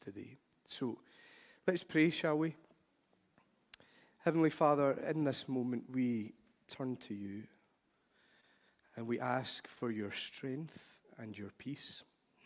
today. So let's pray, shall we? Heavenly Father, in this moment we turn to you and we ask for your strength and your peace.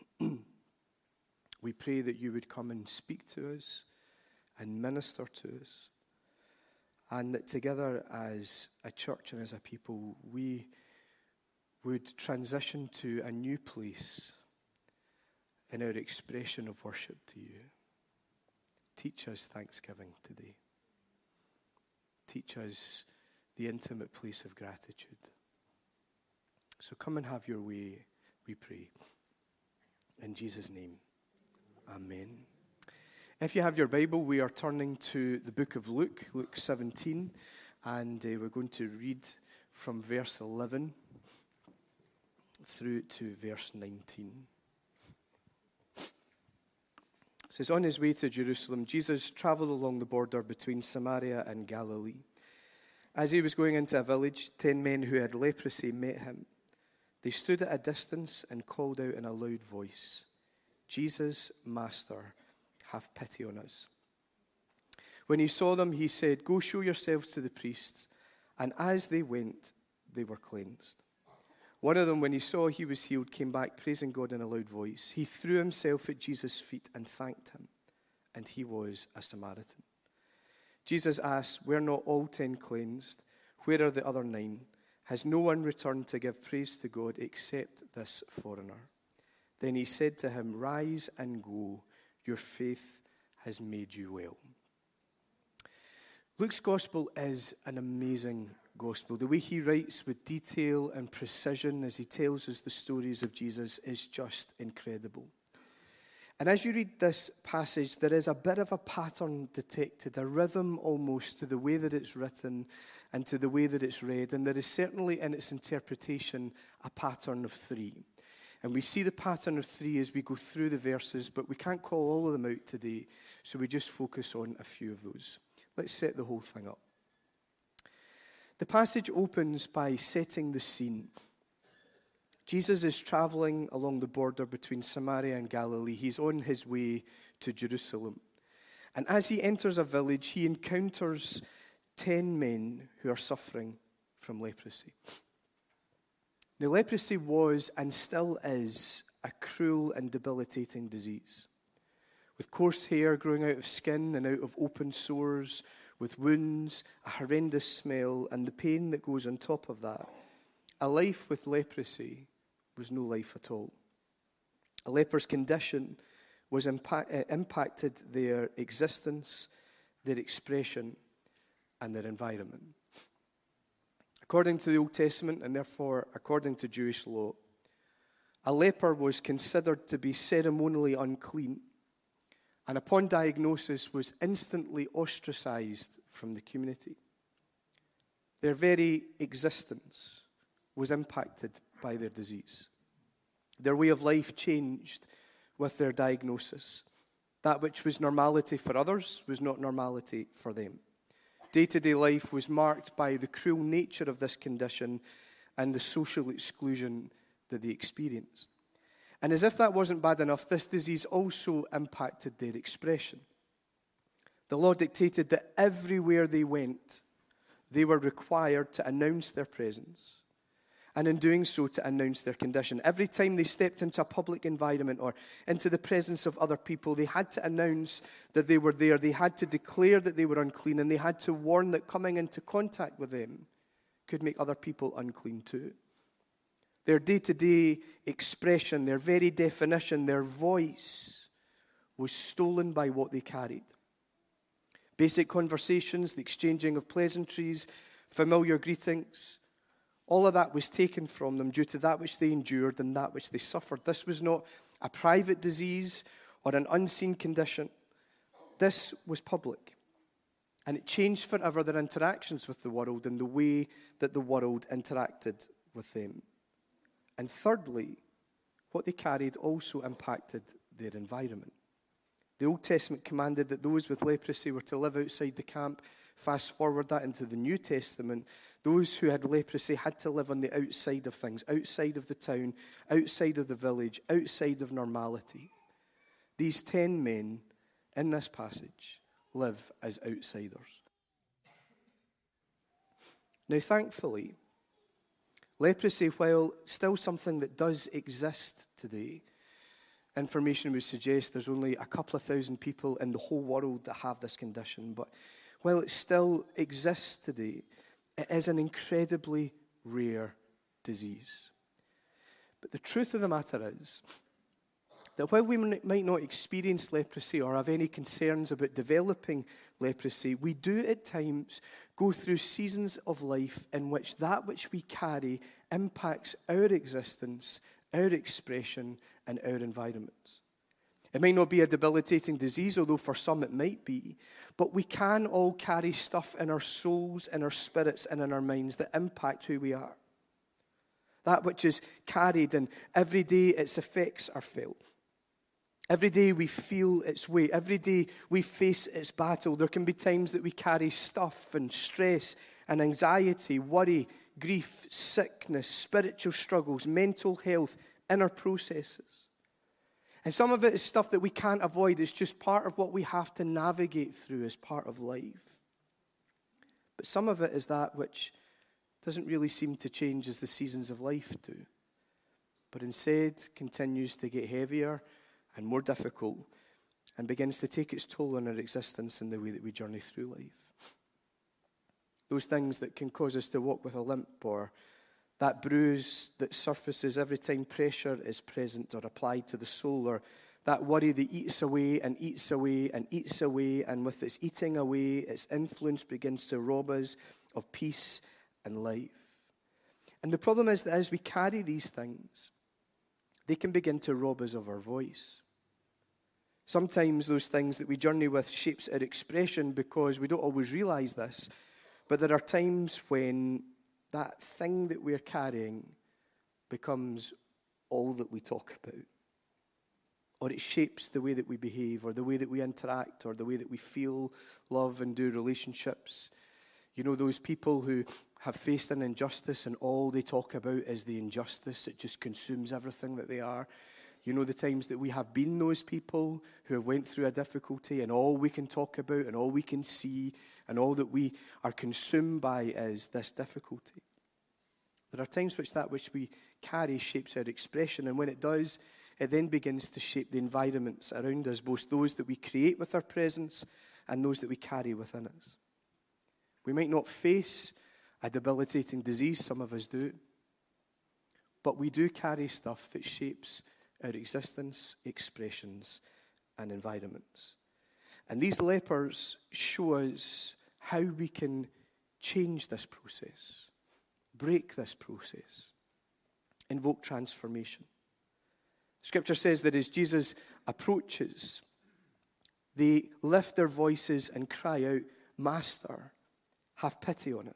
We pray that you would come and speak to us and minister to us, and that together as a church and as a people, we would transition to a new place in our expression of worship to you. Teach us thanksgiving today. Teach us the intimate place of gratitude. So come and have your way, we pray. In Jesus' name, amen. If you have your Bible, we are turning to the book of Luke, Luke 17, and we're going to read from verse 11 through to verse 19. It says, on his way to Jerusalem, Jesus traveled along the border between Samaria and Galilee. As he was going into a village, 10 men who had leprosy met him. They stood at a distance and called out in a loud voice, Jesus, Master, have pity on us. When he saw them, he said, go show yourselves to the priests. And as they went, they were cleansed. One of them, when he saw he was healed, came back praising God in a loud voice. He threw himself at Jesus' feet and thanked him, and he was a Samaritan. Jesus asked, were not all 10 cleansed? Where are the other 9? Has no one returned to give praise to God except this foreigner? Then he said to him, rise and go. Your faith has made you well. Luke's gospel is an amazing gospel. The way he writes with detail and precision as he tells us the stories of Jesus is just incredible. And as you read this passage, there is a bit of a pattern detected, a rhythm almost to the way that it's written and to the way that it's read. And there is certainly in its interpretation a pattern of 3. And we see the pattern of 3 as we go through the verses, but we can't call all of them out today, so we just focus on a few of those. Let's set the whole thing up. The passage opens by setting the scene. Jesus is traveling along the border between Samaria and Galilee. He's on his way to Jerusalem. And as he enters a village, he encounters 10 men who are suffering from leprosy. Now, leprosy was and still is a cruel and debilitating disease. With coarse hair growing out of skin and out of open sores, with wounds, a horrendous smell, and the pain that goes on top of that, a life with leprosy was no life at all. A leper's condition was impacted their existence, their expression, and their environment. According to the Old Testament, and therefore according to Jewish law, a leper was considered to be ceremonially unclean, and upon diagnosis was instantly ostracized from the community. Their very existence was impacted by their disease. Their way of life changed with their diagnosis. That which was normality for others was not normality for them. Day-to-day life was marked by the cruel nature of this condition and the social exclusion that they experienced. And as if that wasn't bad enough, this disease also impacted their expression. The law dictated that everywhere they went, they were required to announce their presence, and in doing so, to announce their condition. Every time they stepped into a public environment or into the presence of other people, they had to announce that they were there. They had to declare that they were unclean, and they had to warn that coming into contact with them could make other people unclean too. Their day-to-day expression, their very definition, their voice was stolen by what they carried. Basic conversations, the exchanging of pleasantries, familiar greetings, all of that was taken from them due to that which they endured and that which they suffered. This was not a private disease or an unseen condition. This was public. And it changed forever their interactions with the world and the way that the world interacted with them. And thirdly, what they carried also impacted their environment. The Old Testament commanded that those with leprosy were to live outside the camp. Fast forward that into the New Testament, those who had leprosy had to live on the outside of things, outside of the town, outside of the village, outside of normality. These 10 men in this passage, live as outsiders. Now, thankfully, leprosy, while still something that does exist today, information would suggest there's only a couple of thousand people in the whole world that have this condition. But while it still exists today, it is an incredibly rare disease. But the truth of the matter is that while we might not experience leprosy or have any concerns about developing leprosy, we do at times go through seasons of life in which that which we carry impacts our existence, our expression, and our environments. It may not be a debilitating disease, although for some it might be, but we can all carry stuff in our souls, in our spirits, and in our minds that impact who we are. That which is carried, and every day its effects are felt. Every day we feel its weight. Every day we face its battle. There can be times that we carry stuff and stress and anxiety, worry, grief, sickness, spiritual struggles, mental health, inner processes. And some of it is stuff that we can't avoid. It's just part of what we have to navigate through as part of life. But some of it is that which doesn't really seem to change as the seasons of life do, but instead continues to get heavier and more difficult and begins to take its toll on our existence in the way that we journey through life. Those things that can cause us to walk with a limp, or that bruise that surfaces every time pressure is present or applied to the soul, or that worry that eats away and eats away and eats away, and with its eating away, its influence begins to rob us of peace and life. And the problem is that as we carry these things, they can begin to rob us of our voice. Sometimes those things that we journey with shapes our expression because we don't always realize this, but there are times when that thing that we're carrying becomes all that we talk about. Or it shapes the way that we behave, or the way that we interact, or the way that we feel, love, and do relationships. You know, those people who have faced an injustice and all they talk about is the injustice. It just consumes everything that they are. You know, the times that we have been those people who have went through a difficulty and all we can talk about and all we can see and all that we are consumed by is this difficulty. There are times which that which we carry shapes our expression, and when it does, it then begins to shape the environments around us, both those that we create with our presence and those that we carry within us. We might not face a debilitating disease, some of us do, but we do carry stuff that shapes our existence, expressions, and environments. And these lepers show us how we can change this process, break this process, invoke transformation. Scripture says that as Jesus approaches, they lift their voices and cry out, "Master, have pity on us."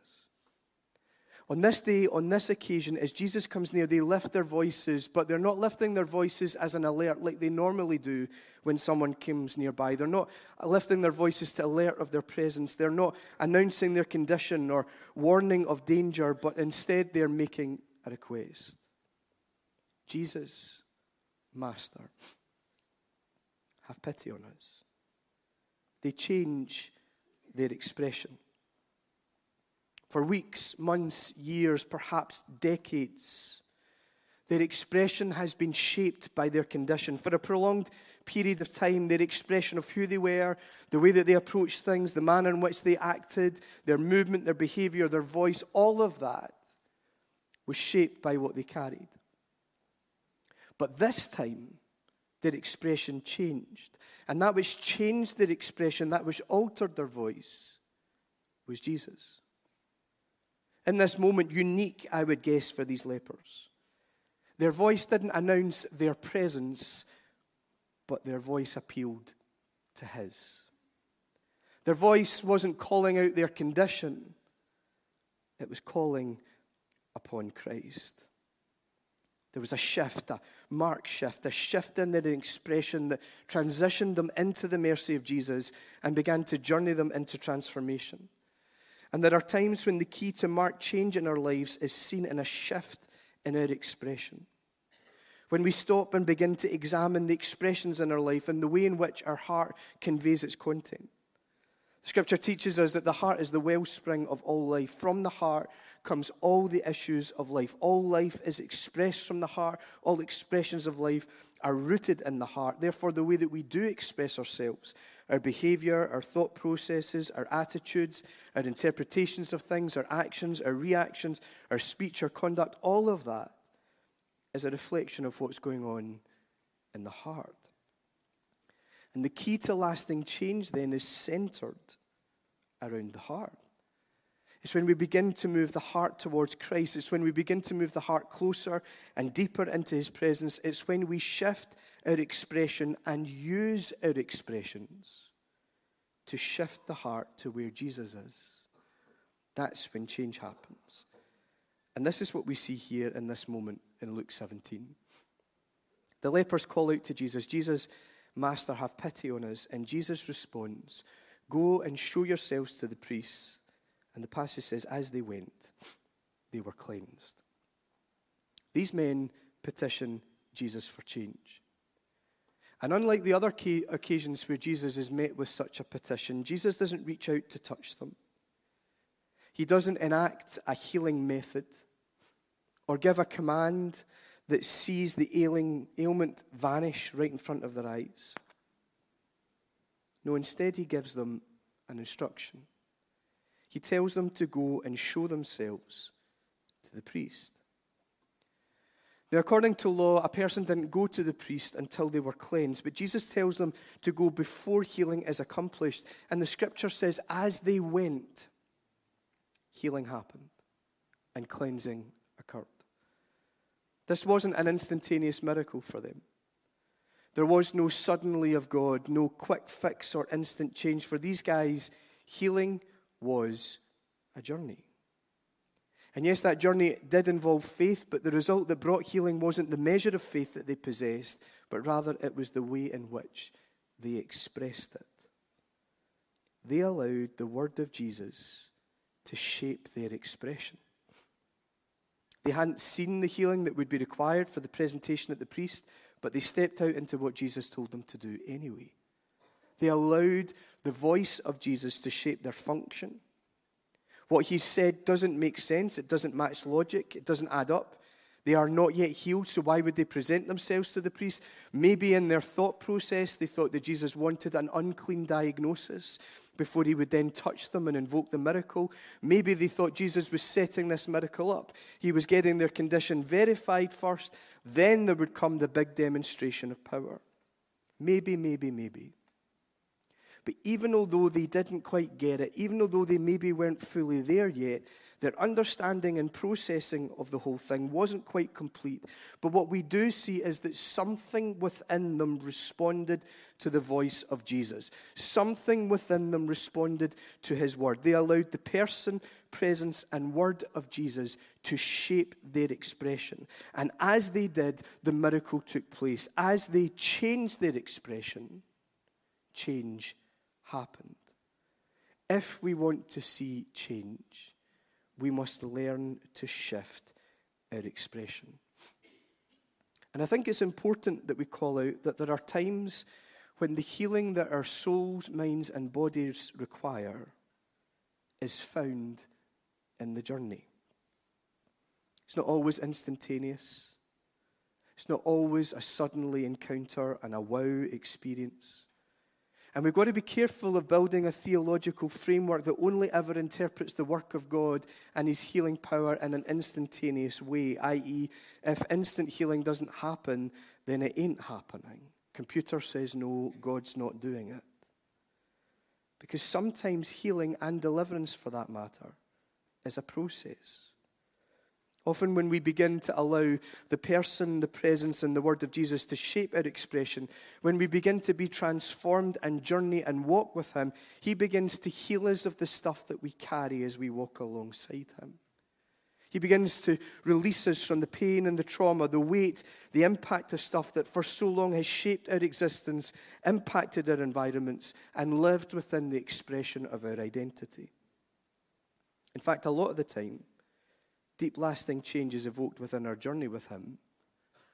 On this day, on this occasion, as Jesus comes near, they lift their voices, but they're not lifting their voices as an alert like they normally do when someone comes nearby. They're not lifting their voices to alert of their presence. They're not announcing their condition or warning of danger, but instead they're making a request. Jesus, Master, have pity on us. They change their expression. For weeks, months, years, perhaps decades, their expression has been shaped by their condition. For a prolonged period of time, their expression of who they were, the way that they approached things, the manner in which they acted, their movement, their behavior, their voice, all of that was shaped by what they carried. But this time, their expression changed. And that which changed their expression, that which altered their voice, was Jesus. In this moment, unique, I would guess, for these lepers. Their voice didn't announce their presence, but their voice appealed to his. Their voice wasn't calling out their condition. It was calling upon Christ. There was a shift, a marked shift, a shift in their expression that transitioned them into the mercy of Jesus and began to journey them into transformation. And there are times when the key to marked change in our lives is seen in a shift in our expression. When we stop and begin to examine the expressions in our life and the way in which our heart conveys its content. Scripture teaches us that the heart is the wellspring of all life. From the heart comes all the issues of life. All life is expressed from the heart. All expressions of life are rooted in the heart. Therefore, the way that we do express ourselves, our behavior, our thought processes, our attitudes, our interpretations of things, our actions, our reactions, our speech, our conduct, all of that is a reflection of what's going on in the heart. And the key to lasting change then is centered around the heart. It's when we begin to move the heart towards Christ. It's when we begin to move the heart closer and deeper into his presence. It's when we shift our expression and use our expressions to shift the heart to where Jesus is. That's when change happens. And this is what we see here in this moment in Luke 17. The lepers call out to Jesus, "Jesus, Master, have pity on us." And Jesus responds, "Go and show yourselves to the priests." And the passage says, as they went, they were cleansed. These men petition Jesus for change. And unlike the other occasions where Jesus is met with such a petition, Jesus doesn't reach out to touch them. He doesn't enact a healing method or give a command that sees the ailment vanish right in front of their eyes. No, instead he gives them an instruction. He tells them to go and show themselves to the priest. Now, according to law, a person didn't go to the priest until they were cleansed, but Jesus tells them to go before healing is accomplished. And the scripture says, as they went, healing happened and cleansing occurred. This wasn't an instantaneous miracle for them. There was no suddenly of God, no quick fix or instant change. For these guys, healing was a journey. And yes, that journey did involve faith, but the result that brought healing wasn't the measure of faith that they possessed, but rather it was the way in which they expressed it. They allowed the word of Jesus to shape their expression. They hadn't seen the healing that would be required for the presentation at the priest, but they stepped out into what Jesus told them to do anyway. They allowed the voice of Jesus to shape their function. What he said doesn't make sense. It doesn't match logic. It doesn't add up. They are not yet healed, so why would they present themselves to the priest? Maybe in their thought process, they thought that Jesus wanted an unclean diagnosis before he would then touch them and invoke the miracle. Maybe they thought Jesus was setting this miracle up. He was getting their condition verified first, then there would come the big demonstration of power. Maybe. But even although they didn't quite get it, even although they maybe weren't fully there yet, their understanding and processing of the whole thing wasn't quite complete. But what we do see is that something within them responded to the voice of Jesus. Something within them responded to his word. They allowed the person, presence, and word of Jesus to shape their expression. And as they did, the miracle took place. As they changed their expression, change happened. If we want to see change, we must learn to shift our expression. And I think it's important that we call out that there are times when the healing that our souls, minds, and bodies require is found in the journey. It's not always instantaneous. It's not always a suddenly encounter and a wow experience. And we've got to be careful of building a theological framework that only ever interprets the work of God and his healing power in an instantaneous way, i.e., if instant healing doesn't happen, then it ain't happening. Computer says no, God's not doing it. Because sometimes healing and deliverance, for that matter, is a process. Often when we begin to allow the person, the presence, and the word of Jesus to shape our expression, when we begin to be transformed and journey and walk with him, he begins to heal us of the stuff that we carry as we walk alongside him. He begins to release us from the pain and the trauma, the weight, the impact of stuff that for so long has shaped our existence, impacted our environments, and lived within the expression of our identity. In fact, a lot of the time, deep lasting change is evoked within our journey with him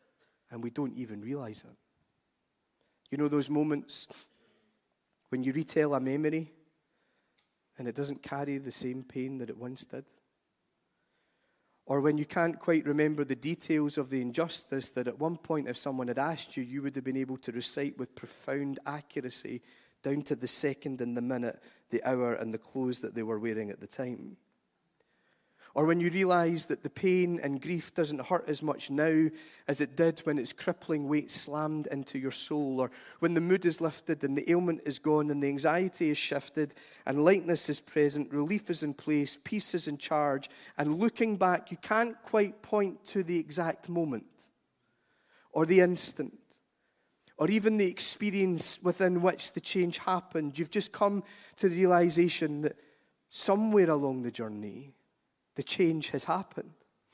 and we don't even realize it. You know those moments when you retell a memory and it doesn't carry the same pain that it once did? Or when you can't quite remember the details of the injustice that at one point, if someone had asked you, you would have been able to recite with profound accuracy down to the second and the minute, the hour and the clothes that they were wearing at the time. Or when you realize that the pain and grief doesn't hurt as much now as it did when its crippling weight slammed into your soul. Or when the mood is lifted and the ailment is gone and the anxiety is shifted and lightness is present, relief is in place, peace is in charge. And looking back, you can't quite point to the exact moment or the instant or even the experience within which the change happened. You've just come to the realization that somewhere along the journey, the change has happened.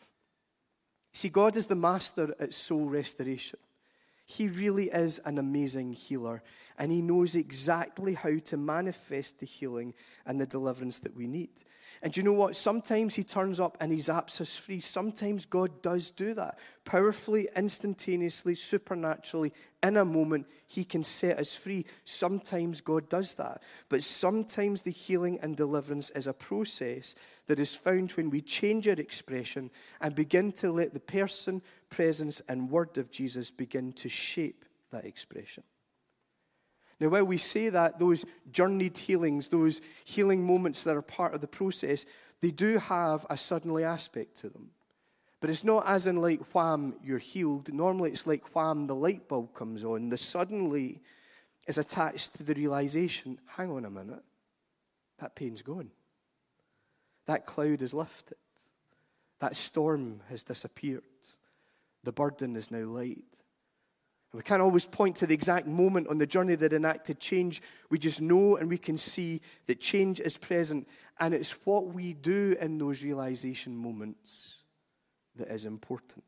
See, God is the master at soul restoration. He really is an amazing healer, and he knows exactly how to manifest the healing and the deliverance that we need. And you know what? Sometimes he turns up and he zaps us free. Sometimes God does do that. Powerfully, instantaneously, supernaturally, in a moment, he can set us free. Sometimes God does that. But sometimes the healing and deliverance is a process that is found when we change our expression and begin to let the person, presence, and word of Jesus begin to shape that expression. Now, while we say that, those journeyed healings, those healing moments that are part of the process, they do have a suddenly aspect to them. But it's not as in like, wham, you're healed. Normally it's like, wham, the light bulb comes on. The suddenly is attached to the realization, hang on a minute, that pain's gone. That cloud is lifted. That storm has disappeared. The burden is now light. We can't always point to the exact moment on the journey that enacted change. We just know and we can see that change is present. And it's what we do in those realization moments that is important.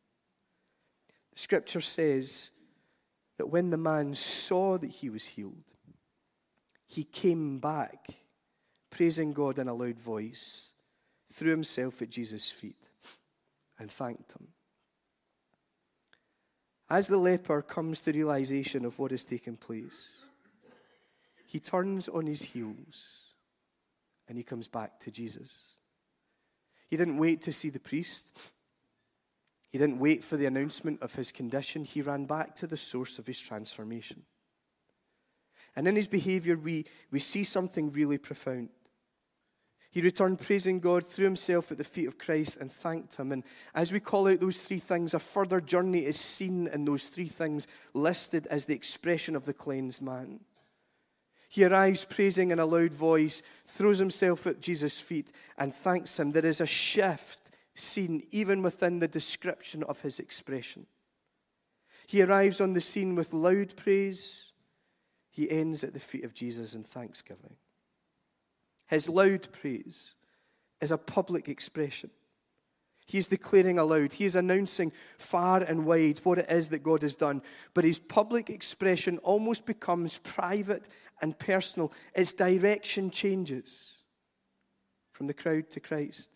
The scripture says that when the man saw that he was healed, he came back, praising God in a loud voice, threw himself at Jesus' feet and thanked him. As the leper comes to realization of what has taken place, he turns on his heels and he comes back to Jesus. He didn't wait to see the priest. He didn't wait for the announcement of his condition. He ran back to the source of his transformation. And in his behavior, we see something really profound. He returned praising God, threw himself at the feet of Christ and thanked him. And as we call out those three things, a further journey is seen in those three things listed as the expression of the cleansed man. He arrives praising in a loud voice, throws himself at Jesus' feet and thanks him. There is a shift seen even within the description of his expression. He arrives on the scene with loud praise. He ends at the feet of Jesus in thanksgiving. His loud praise is a public expression. He is declaring aloud. He is announcing far and wide what it is that God has done. But his public expression almost becomes private and personal. Its direction changes from the crowd to Christ.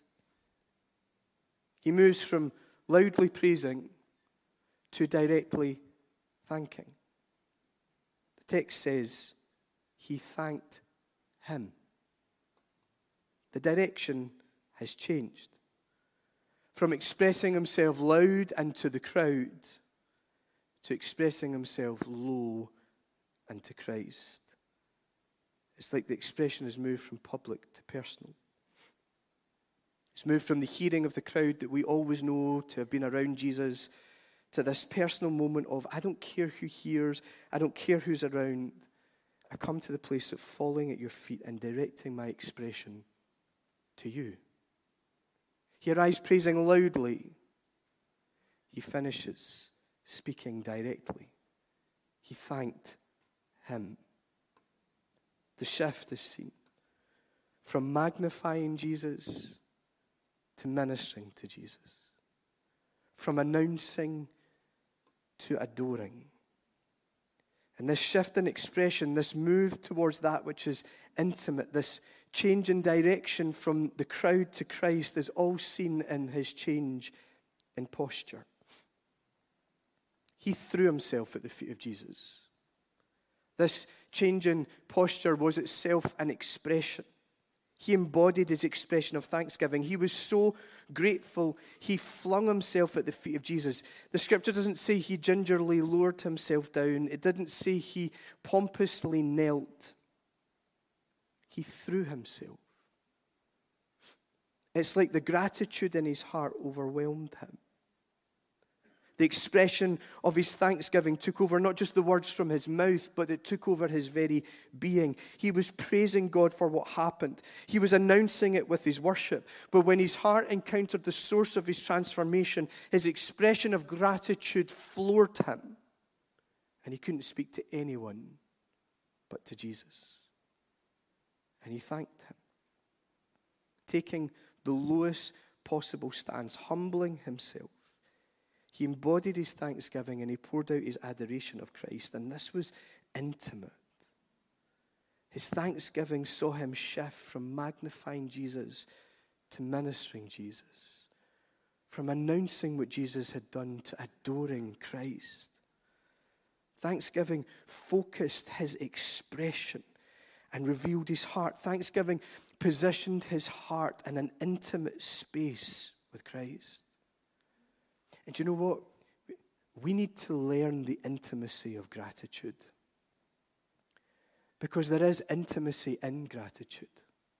He moves from loudly praising to directly thanking. The text says he thanked him. The direction has changed. From expressing himself loud and to the crowd to expressing himself low and to Christ. It's like the expression has moved from public to personal. It's moved from the hearing of the crowd that we always know to have been around Jesus to this personal moment of, I don't care who hears, I don't care who's around. I come to the place of falling at your feet and directing my expression to you. He arrives praising loudly. He finishes speaking directly. He thanked him. The shift is seen from magnifying Jesus to ministering to Jesus, from announcing to adoring. And this shift in expression, this move towards that which is intimate, this change in direction from the crowd to Christ is all seen in his change in posture. He threw himself at the feet of Jesus. This change in posture was itself an expression. He embodied his expression of thanksgiving. He was so grateful, he flung himself at the feet of Jesus. The scripture doesn't say he gingerly lowered himself down. It didn't say he pompously knelt. He threw himself. It's like the gratitude in his heart overwhelmed him. The expression of his thanksgiving took over not just the words from his mouth, but it took over his very being. He was praising God for what happened. He was announcing it with his worship. But when his heart encountered the source of his transformation, his expression of gratitude floored him. And he couldn't speak to anyone but to Jesus. And he thanked him, taking the lowest possible stance, humbling himself. He embodied his thanksgiving and he poured out his adoration of Christ. And this was intimate. His thanksgiving saw him shift from magnifying Jesus to ministering Jesus, from announcing what Jesus had done to adoring Christ. Thanksgiving focused his expression and revealed his heart. Thanksgiving positioned his heart in an intimate space with Christ. And you know what? We need to learn the intimacy of gratitude. Because there is intimacy in gratitude.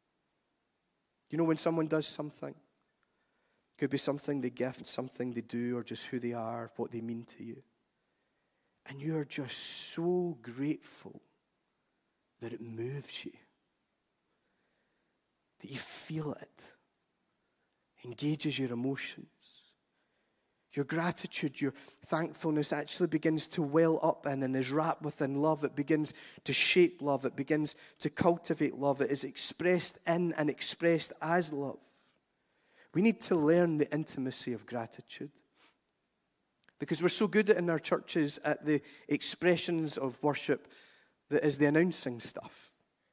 You know, when someone does something, it could be something they gift, something they do, or just who they are, what they mean to you. And you are just so grateful that it moves you. That you feel it. Engages your emotions. Your gratitude, your thankfulness actually begins to well up in and is wrapped within love. It begins to shape love. It begins to cultivate love. It is expressed in and expressed as love. We need to learn the intimacy of gratitude. Because we're so good in our churches at the expressions of worship that is the announcing stuff.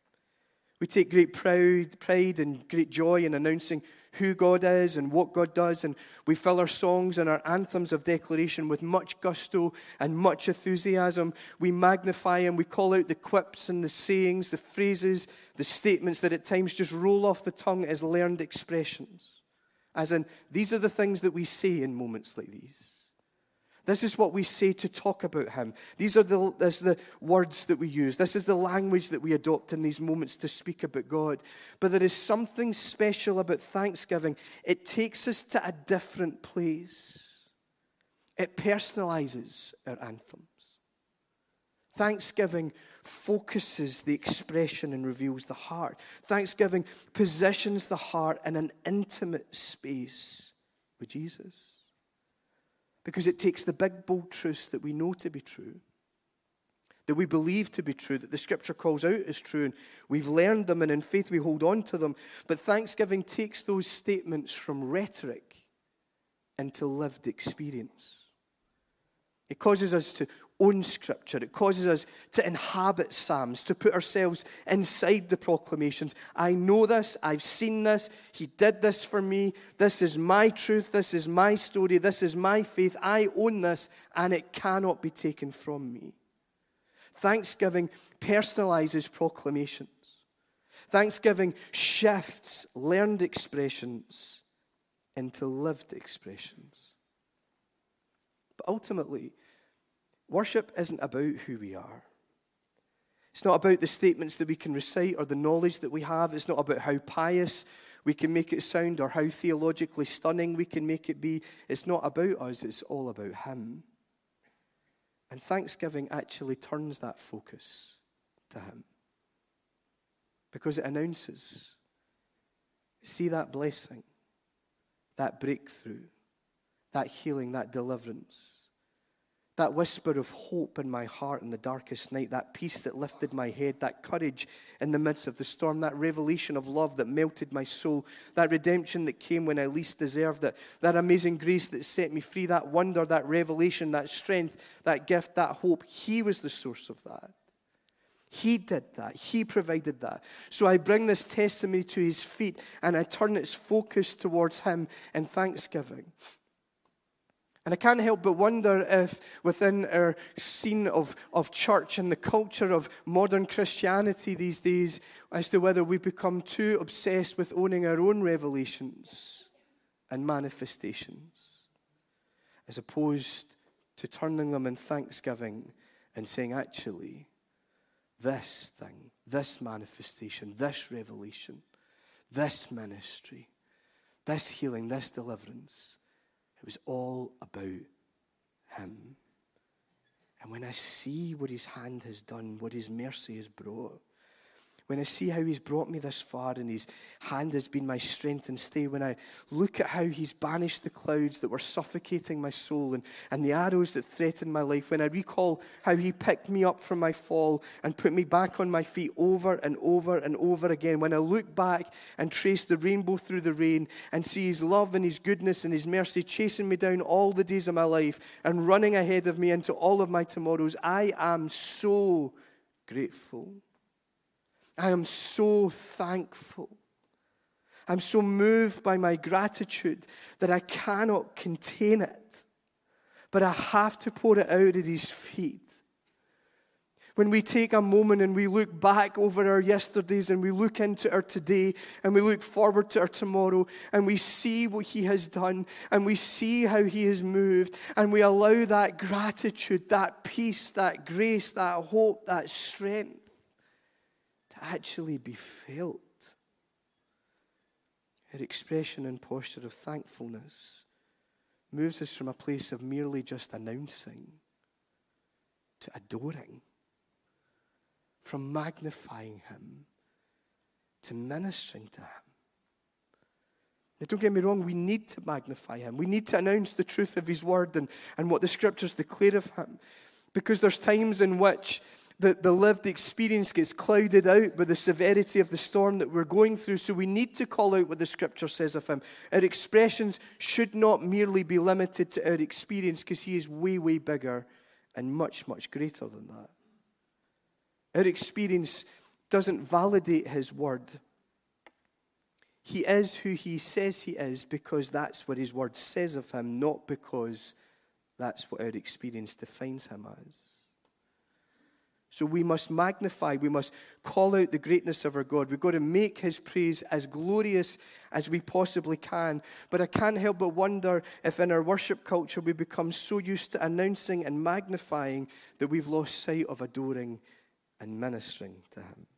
We take great pride and great joy in announcing who God is and what God does, and we fill our songs and our anthems of declaration with much gusto and much enthusiasm. We magnify and we call out the quips and the sayings, the phrases, the statements that at times just roll off the tongue as learned expressions. As in, these are the things that we say in moments like these. This is what we say to talk about him. This is the words that we use. This is the language that we adopt in these moments to speak about God. But there is something special about thanksgiving. It takes us to a different place. It personalizes our anthems. Thanksgiving focuses the expression and reveals the heart. Thanksgiving positions the heart in an intimate space with Jesus. Because it takes the big, bold truths that we know to be true, that we believe to be true, that the Scripture calls out as true, and we've learned them, and in faith we hold on to them. But thanksgiving takes those statements from rhetoric into lived experience. It causes us to own Scripture. It causes us to inhabit Psalms, to put ourselves inside the proclamations. I know this. I've seen this. He did this for me. This is my truth. This is my story. This is my faith. I own this, and it cannot be taken from me. Thanksgiving personalizes proclamations. Thanksgiving shifts learned expressions into lived expressions. But ultimately, worship isn't about who we are. It's not about the statements that we can recite or the knowledge that we have. It's not about how pious we can make it sound or how theologically stunning we can make it be. It's not about us. It's all about him. And thanksgiving actually turns that focus to him. Because it announces, see that blessing, that breakthrough, that healing, that deliverance, that whisper of hope in my heart in the darkest night, that peace that lifted my head, that courage in the midst of the storm, that revelation of love that melted my soul, that redemption that came when I least deserved it, that amazing grace that set me free, that wonder, that revelation, that strength, that gift, that hope. He was the source of that. He did that. He provided that. So I bring this testimony to his feet and I turn its focus towards him in thanksgiving. And I can't help but wonder if within our scene of church and the culture of modern Christianity these days, as to whether we become too obsessed with owning our own revelations and manifestations, as opposed to turning them in thanksgiving and saying, actually, this thing, this manifestation, this revelation, this ministry, this healing, this deliverance, it was all about him. And when I see what his hand has done, what his mercy has brought, when I see how he's brought me this far and his hand has been my strength and stay, when I look at how he's banished the clouds that were suffocating my soul and the arrows that threatened my life, when I recall how he picked me up from my fall and put me back on my feet over and over and over again, when I look back and trace the rainbow through the rain and see his love and his goodness and his mercy chasing me down all the days of my life and running ahead of me into all of my tomorrows, I am so grateful. I am so thankful. I'm so moved by my gratitude that I cannot contain it. But I have to pour it out at his feet. When we take a moment and we look back over our yesterdays and we look into our today and we look forward to our tomorrow and we see what he has done and we see how he has moved and we allow that gratitude, that peace, that grace, that hope, that strength to actually be felt. Her expression and posture of thankfulness moves us from a place of merely just announcing to adoring, from magnifying him to ministering to him. Now, don't get me wrong, we need to magnify him. We need to announce the truth of his word and what the scriptures declare of him. Because there's times in which the lived experience gets clouded out by the severity of the storm that we're going through. So we need to call out what the scripture says of him. Our expressions should not merely be limited to our experience, because he is way, way bigger and much, much greater than that. Our experience doesn't validate his word. He is who he says he is because that's what his word says of him, not because that's what our experience defines him as. So we must magnify, we must call out the greatness of our God. We've got to make his praise as glorious as we possibly can. But I can't help but wonder if in our worship culture we become so used to announcing and magnifying that we've lost sight of adoring and ministering to him.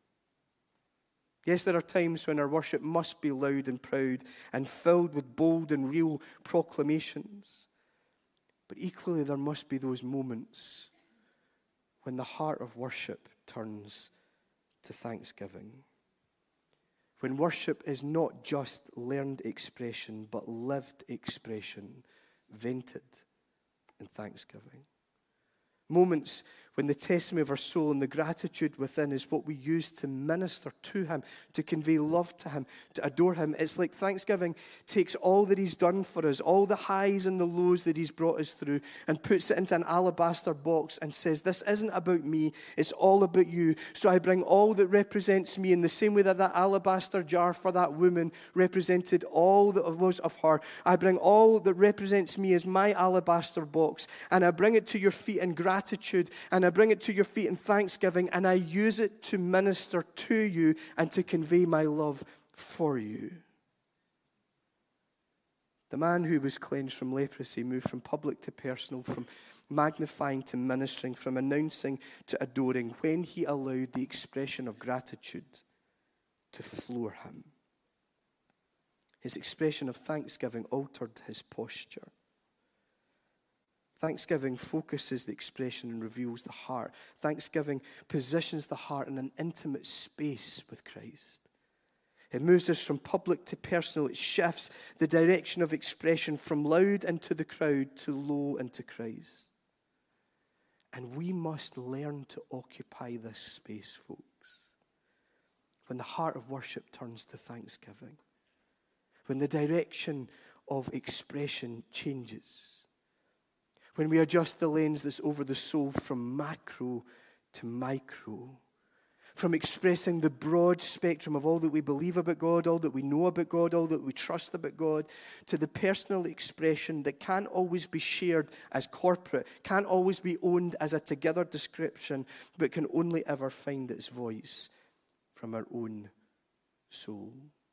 Yes, there are times when our worship must be loud and proud and filled with bold and real proclamations. But equally there must be those moments when the heart of worship turns to thanksgiving. When worship is not just learned expression, but lived expression, vented in thanksgiving. Moments when the testimony of our soul and the gratitude within is what we use to minister to him, to convey love to him, to adore him. It's like Thanksgiving takes all that he's done for us, all the highs and the lows that he's brought us through, and puts it into an alabaster box and says, this isn't about me, it's all about you. So I bring all that represents me in the same way that that alabaster jar for that woman represented all that was of her. I bring all that represents me as my alabaster box, and I bring it to your feet in gratitude, and I bring it to your feet in thanksgiving, and I use it to minister to you and to convey my love for you. The man who was cleansed from leprosy moved from public to personal, from magnifying to ministering, from announcing to adoring, when he allowed the expression of gratitude to floor him. His expression of thanksgiving altered his posture. Thanksgiving focuses the expression and reveals the heart. Thanksgiving positions the heart in an intimate space with Christ. It moves us from public to personal. It shifts the direction of expression from loud into the crowd to low into Christ. And we must learn to occupy this space, folks. When the heart of worship turns to thanksgiving. When the direction of expression changes. When we adjust the lens that's over the soul from macro to micro, from expressing the broad spectrum of all that we believe about God, all that we know about God, all that we trust about God, to the personal expression that can't always be shared as corporate, can't always be owned as a together description, but can only ever find its voice from our own soul.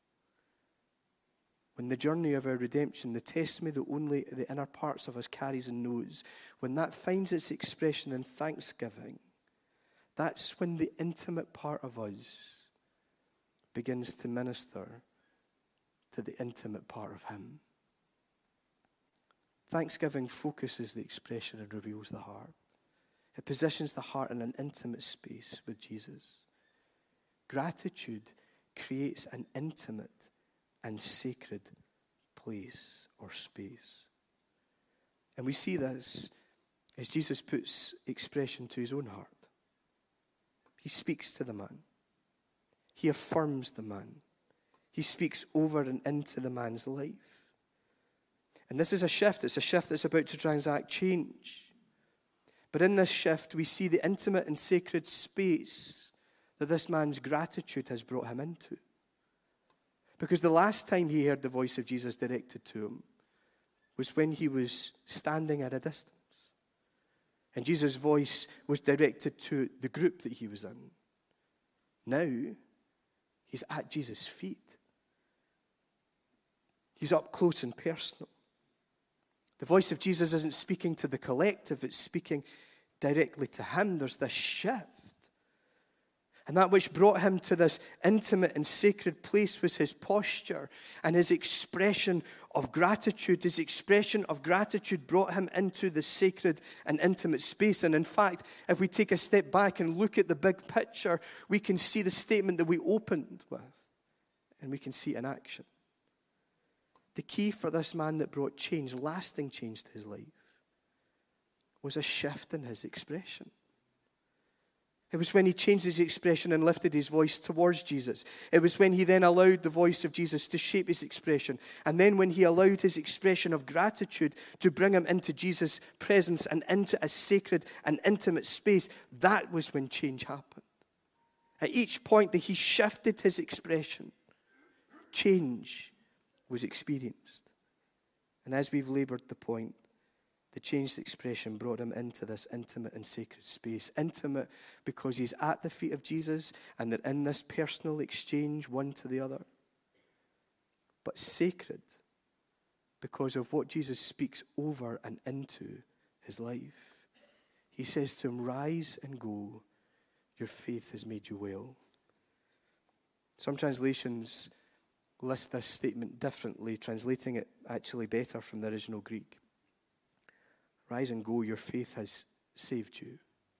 When the journey of our redemption, the testimony that only the inner parts of us carries and knows, when that finds its expression in thanksgiving, that's when the intimate part of us begins to minister to the intimate part of him. Thanksgiving focuses the expression and reveals the heart. It positions the heart in an intimate space with Jesus. Gratitude creates an intimate and sacred place or space. And we see this as Jesus puts expression to his own heart. He speaks to the man. He affirms the man. He speaks over and into the man's life. And this is a shift. It's a shift that's about to transact change. But in this shift, we see the intimate and sacred space that this man's gratitude has brought him into. Because the last time he heard the voice of Jesus directed to him was when he was standing at a distance. And Jesus' voice was directed to the group that he was in. Now, he's at Jesus' feet. He's up close and personal. The voice of Jesus isn't speaking to the collective, it's speaking directly to him. There's this shift. And that which brought him to this intimate and sacred place was his posture and his expression of gratitude. His expression of gratitude brought him into the sacred and intimate space. And in fact, if we take a step back and look at the big picture, we can see the statement that we opened with, and we can see it in action. The key for this man that brought change, lasting change to his life, was a shift in his expression. It was when he changed his expression and lifted his voice towards Jesus. It was when he then allowed the voice of Jesus to shape his expression. And then when he allowed his expression of gratitude to bring him into Jesus' presence and into a sacred and intimate space, that was when change happened. At each point that he shifted his expression, change was experienced. And as we've labored the point, the changed expression brought him into this intimate and sacred space. Intimate because he's at the feet of Jesus and they're in this personal exchange one to the other. But sacred because of what Jesus speaks over and into his life. He says to him, "Rise and go. Your faith has made you well." Some translations list this statement differently, translating it actually better from the original Greek. Rise and go, your faith has saved you.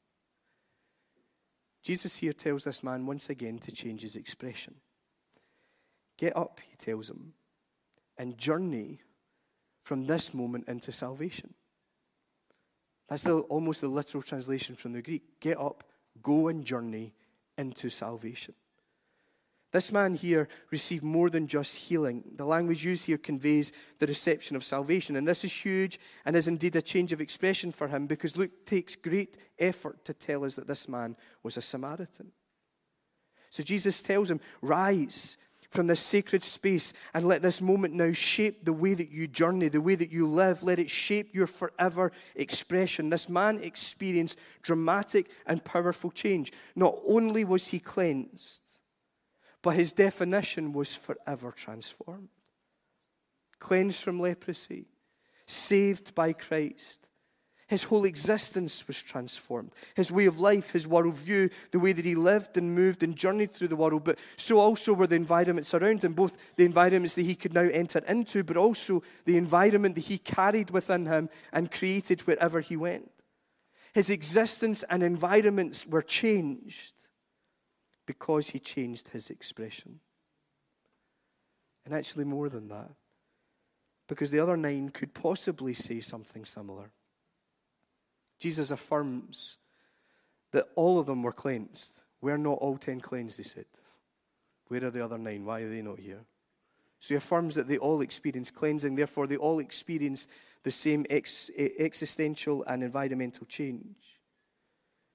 Jesus here tells this man once again to change his expression. Get up, he tells him, and journey from this moment into salvation. That's almost the literal translation from the Greek. Get up, go and journey into salvation. This man here received more than just healing. The language used here conveys the reception of salvation. And this is huge and is indeed a change of expression for him because Luke takes great effort to tell us that this man was a Samaritan. So Jesus tells him, rise from this sacred space and let this moment now shape the way that you journey, the way that you live. Let it shape your forever expression. This man experienced dramatic and powerful change. Not only was he cleansed, but his definition was forever transformed. Cleansed from leprosy, saved by Christ. His whole existence was transformed. His way of life, his worldview, the way that he lived and moved and journeyed through the world. But so also were the environments around him, both the environments that he could now enter into, but also the environment that he carried within him and created wherever he went. His existence and environments were changed because he changed his expression. And actually more than that, because the other 9 could possibly say something similar. Jesus affirms that all of them were cleansed. We're not all 10 cleansed, he said. Where are the other 9? Why are they not here? So he affirms that they all experienced cleansing, therefore they all experienced the same existential and environmental change.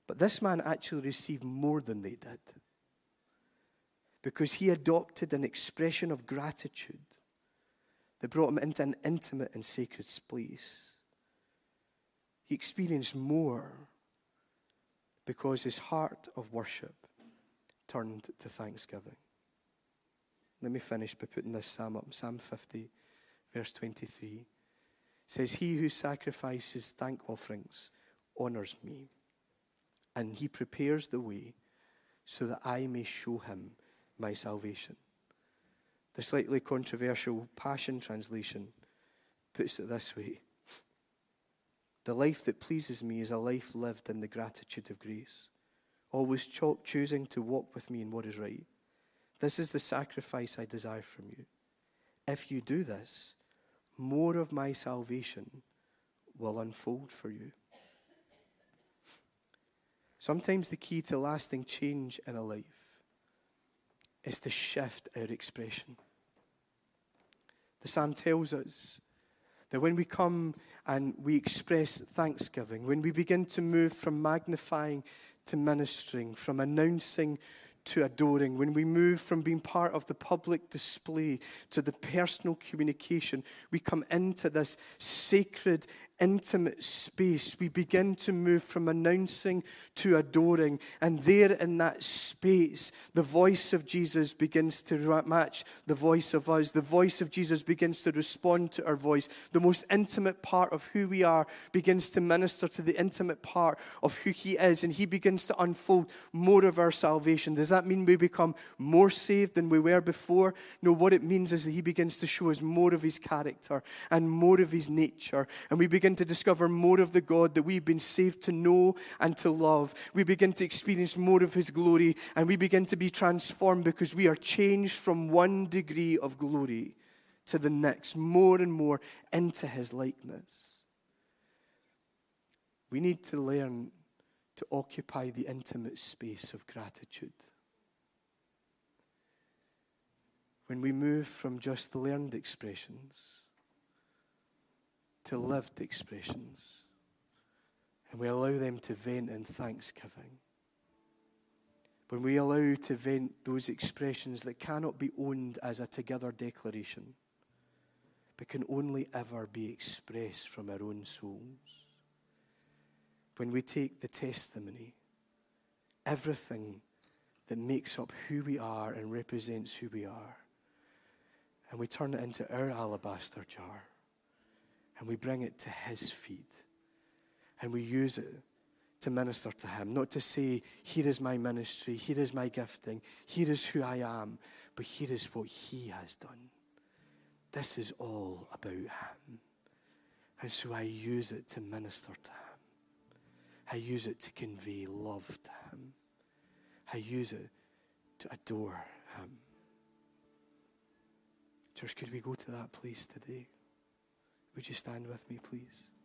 But this man actually received more than they did, because he adopted an expression of gratitude that brought him into an intimate and sacred place. He experienced more because his heart of worship turned to thanksgiving. Let me finish by putting this psalm up. Psalm 50, verse 23 says, "He who sacrifices thank offerings honors me, and he prepares the way so that I may show him my salvation." The slightly controversial Passion Translation puts it this way: "The life that pleases me is a life lived in the gratitude of grace, always choosing to walk with me in what is right. This is the sacrifice I desire from you. If you do this, more of my salvation will unfold for you." Sometimes the key to lasting change in a life is to shift our expression. The psalm tells us that when we come and we express thanksgiving, when we begin to move from magnifying to ministering, from announcing to adoring, when we move from being part of the public display to the personal communication, we come into this sacred, intimate space. We begin to move from announcing to adoring. And there in that space, the voice of Jesus begins to match the voice of us. The voice of Jesus begins to respond to our voice. The most intimate part of who we are begins to minister to the intimate part of who he is. And he begins to unfold more of our salvation. Does that mean we become more saved than we were before? No, what it means is that he begins to show us more of his character and more of his nature. And we begin to discover more of the God that we've been saved to know and to love. We begin to experience more of his glory, and we begin to be transformed because we are changed from one degree of glory to the next, more and more into his likeness. We need to learn to occupy the intimate space of gratitude. When we move from just learned expressions to lived expressions, and we allow them to vent in thanksgiving, when we allow to vent those expressions that cannot be owned as a together declaration, but can only ever be expressed from our own souls, when we take the testimony, everything that makes up who we are and represents who we are, and we turn it into our alabaster jar, and we bring it to his feet, and we use it to minister to him. Not to say, here is my ministry, here is my gifting, here is who I am, but here is what he has done. This is all about him. And so I use it to minister to him. I use it to convey love to him. I use it to adore him. Church, could we go to that place today? Would you stand with me, please?